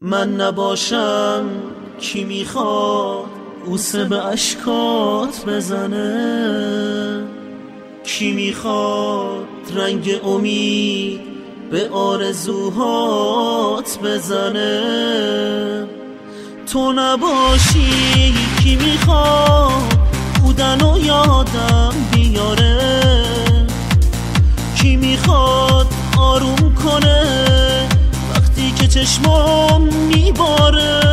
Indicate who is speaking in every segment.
Speaker 1: من نباشم کی میخواد بوسه به اشکات بزنه؟ کی میخواد رنگ امید به آرزوهات بزنه؟ تو نباشی کی میخواد بودن و یادم بیاره؟ کی میخواد آروم کنه وقتی که چشمام میباره؟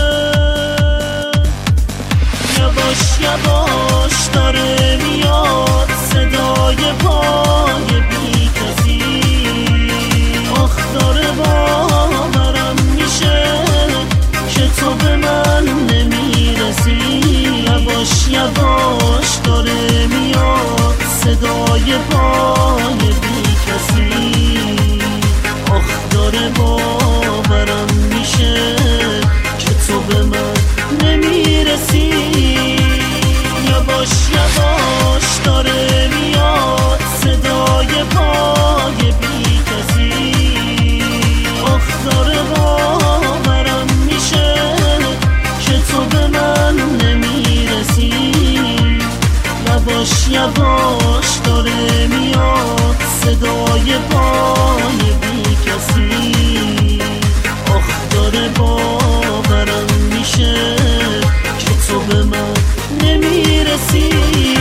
Speaker 1: یواش یواش داره میاد صدای پای بی کسی، آخ داره باورم میشه که تو به من نمیرسی. یواش یواش داره میاد صدای پای بی کسی، آخ داره باورم میشه که تو به من نمیرسی. یواش یواش داره میاد صدای پای بی کسی، آخ داره باورم میشه که تو به من نمیرسی. یواش یواش داره میاد صدای پای بی کسی، آخ داره باورم میشه که تو به من نمیرسی.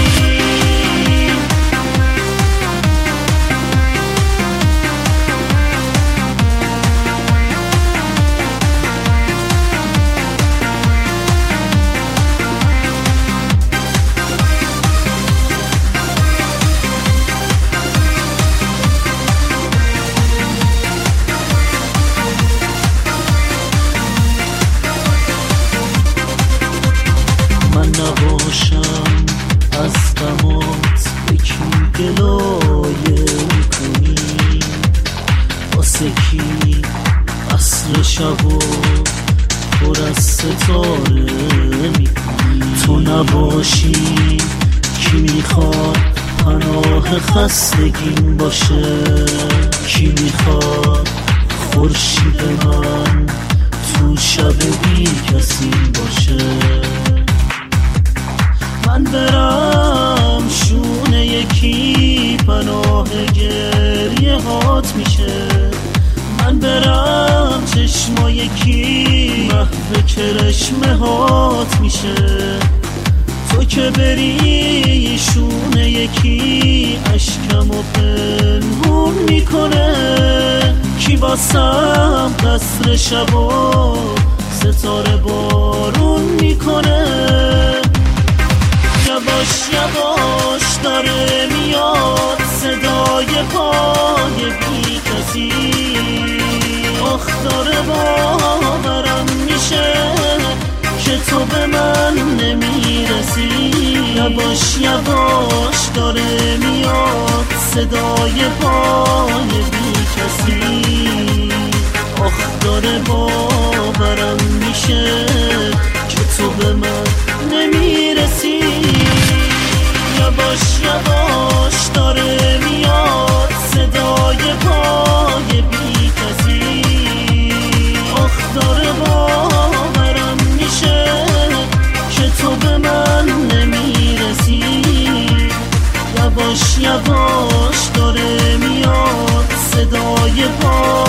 Speaker 1: من نباشم از غمات به کی گلایه میکنی؟ واسه کی عصر شبو پر از ستاره میکنی؟ تو نباشی کی میخواد پناه خستگیم باشه؟ کی میخواد خورشید من تو شب بی کسی باشه؟ من برم شونه یکی پناه گریه هات میشه، من برم چشما یکی محو کرشمه هات میشه. تو که بری شونه یکی اشکم و پنهون میکنه، کی واسم قصر شبا ستاره بارون میکنه. یواش یواش داره میاد صدای پای بی کسی، آخ داره باورم میشه که تو به من نمیرسی. یواش یواش داره میاد صدای پای بی کسی، آخ داره باورم میشه که تو به من نمیرسی. یواش یواش داره میاد صدای پای بی کسی، آخ داره باورم میشه که تو به من نمیرسی. یواش یواش داره میاد صدای پای